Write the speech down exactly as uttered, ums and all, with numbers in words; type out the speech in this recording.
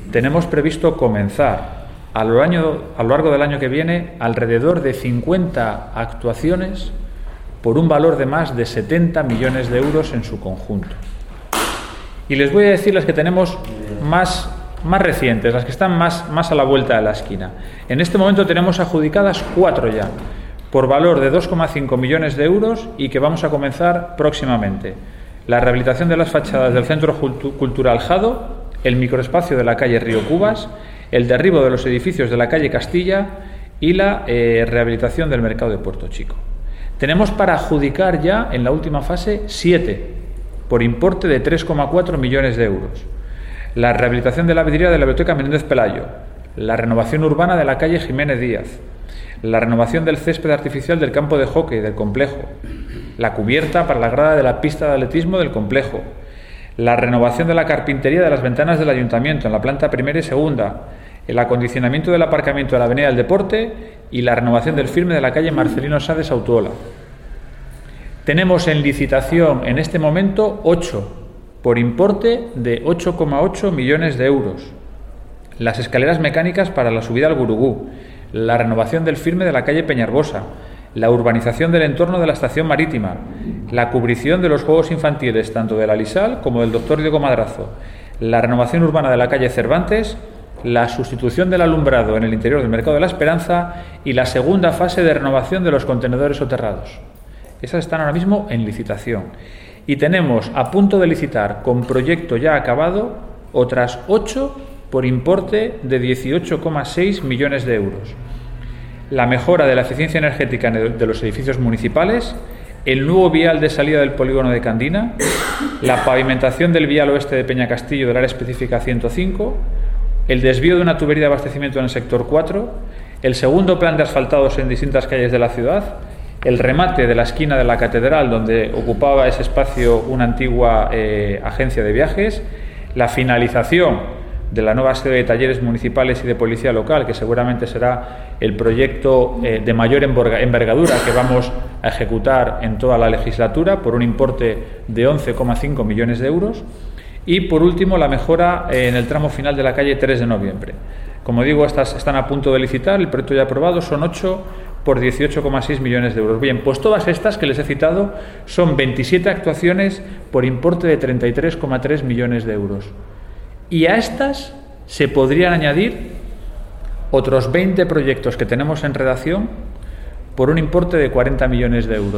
tenemos previsto comenzar a lo, año, a lo largo del año que viene alrededor de cincuenta actuaciones por un valor de más de setenta millones de euros en su conjunto. Y les voy a decir las que tenemos más, más recientes, las que están más, más a la vuelta de la esquina. En este momento tenemos adjudicadas cuatro ya, por valor de dos coma cinco millones de euros y que vamos a comenzar próximamente. La rehabilitación de las fachadas del Centro Cultural Jado, el microespacio de la calle Río Cubas, el derribo de los edificios de la calle Castilla y la eh, rehabilitación del mercado de Puerto Chico. Tenemos para adjudicar ya en la última fase siete, por importe de tres coma cuatro millones de euros. La rehabilitación de la vidriera de la Biblioteca Menéndez Pelayo, la renovación urbana de la calle Jiménez Díaz, la renovación del césped artificial del campo de hockey del complejo, la cubierta para la grada de la pista de atletismo del complejo, la renovación de la carpintería de las ventanas del ayuntamiento en la planta primera y segunda, el acondicionamiento del aparcamiento de la avenida del Deporte y la renovación del firme de la calle Marcelino Sá de Sautuola. Tenemos en licitación en este momento ocho, por importe de ocho coma ocho millones de euros. Las escaleras mecánicas para la subida al Gurugú, la renovación del firme de la calle Peñarbosa, la urbanización del entorno de la estación marítima, la cubrición de los juegos infantiles tanto de la Lisal como del Doctor Diego Madrazo, la renovación urbana de la calle Cervantes, la sustitución del alumbrado en el interior del Mercado de la Esperanza y la segunda fase de renovación de los contenedores soterrados. Esas están ahora mismo en licitación. Y tenemos a punto de licitar con proyecto ya acabado otras ocho por importe de dieciocho coma seis millones de euros. La mejora de la eficiencia energética de los edificios municipales, el nuevo vial de salida del polígono de Candina, la pavimentación del vial oeste de Peñacastillo del área específica ciento cinco, el desvío de una tubería de abastecimiento en el sector cuatro, el segundo plan de asfaltados en distintas calles de la ciudad, el remate de la esquina de la catedral donde ocupaba ese espacio una antigua eh, agencia de viajes, la finalización de la nueva sede de talleres municipales y de policía local, que seguramente será el proyecto eh, de mayor envergadura que vamos a ejecutar en toda la legislatura por un importe de once coma cinco millones de euros. Y, por último, la mejora eh, en el tramo final de la calle tres de noviembre. Como digo, estas están a punto de licitar, el proyecto ya aprobado son ocho por dieciocho coma seis millones de euros. Bien, pues todas estas que les he citado son veintisiete actuaciones por importe de treinta y tres coma tres millones de euros. Y a estas se podrían añadir otros veinte proyectos que tenemos en redacción por un importe de cuarenta millones de euros.